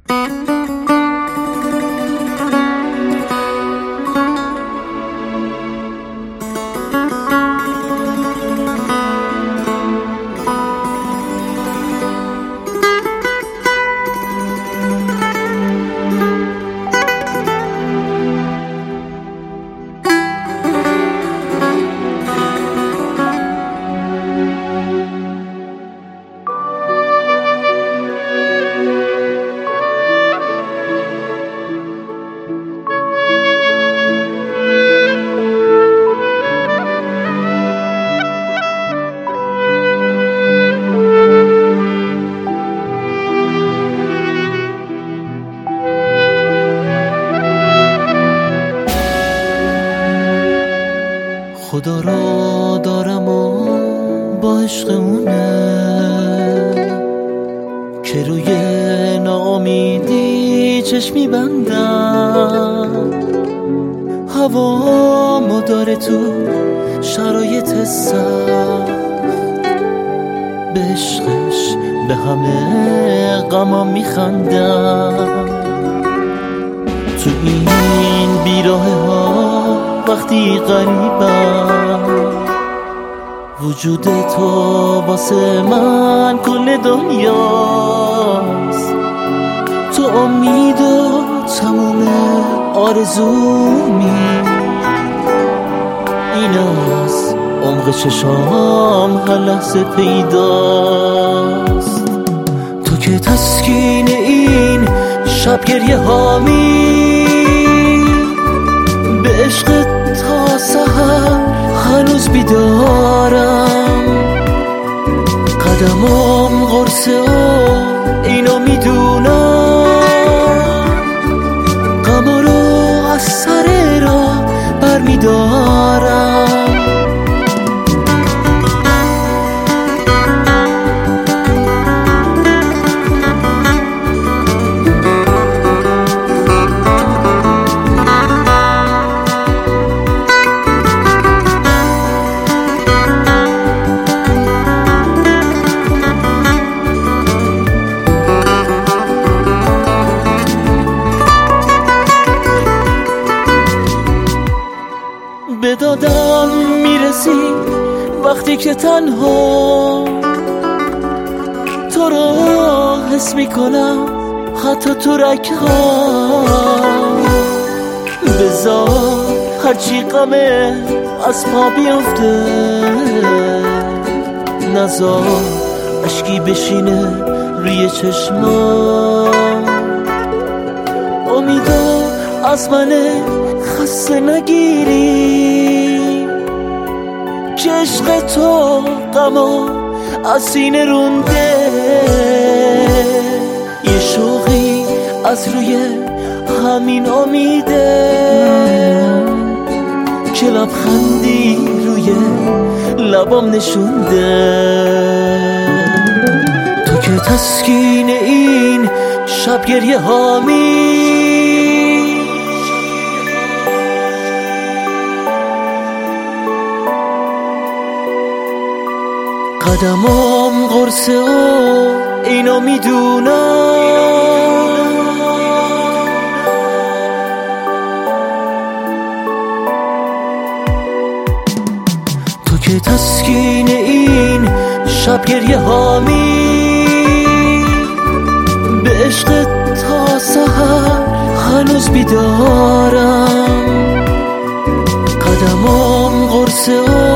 خدا را دارم و با عشق اونه که روی ناامیدی چشمی بندم، هوامو داره تو شرایط سخت، به عشقش به همه غمام میخندم. تو این بیراه ها وقتی غریبم، وجود تو واسه من کل دنیاست. تو امید و تموم آرزومی، این از عمق چشام هر لحظه پیداست. تو که تسکین این شب گریه هامی، به عشق تا سحر هنوز بیدارم. قدمم قرصه و اینو میدونم، غما رو از سر راه برمیدارم. به دادم میرسی وقتی که تنها تو رو حس میکنم، حتی تو رگ‌ها. بذار هرچی غمه از پا بیفته، نذار اشکی بشینه روی چشمام. امیدو از من خسته نگیری، که عشق تو غما از سینه رونده. یه شوقی از روی همین امیده، که لبخندی روی لبام نشونده. تو که تسکین این شب گریه هامی، قدمم قرصه و اینو میدونم. تو که تسکین این شب گریه هامی، به عشق تا سحر هنوز بیدارم. قدمم قرصه و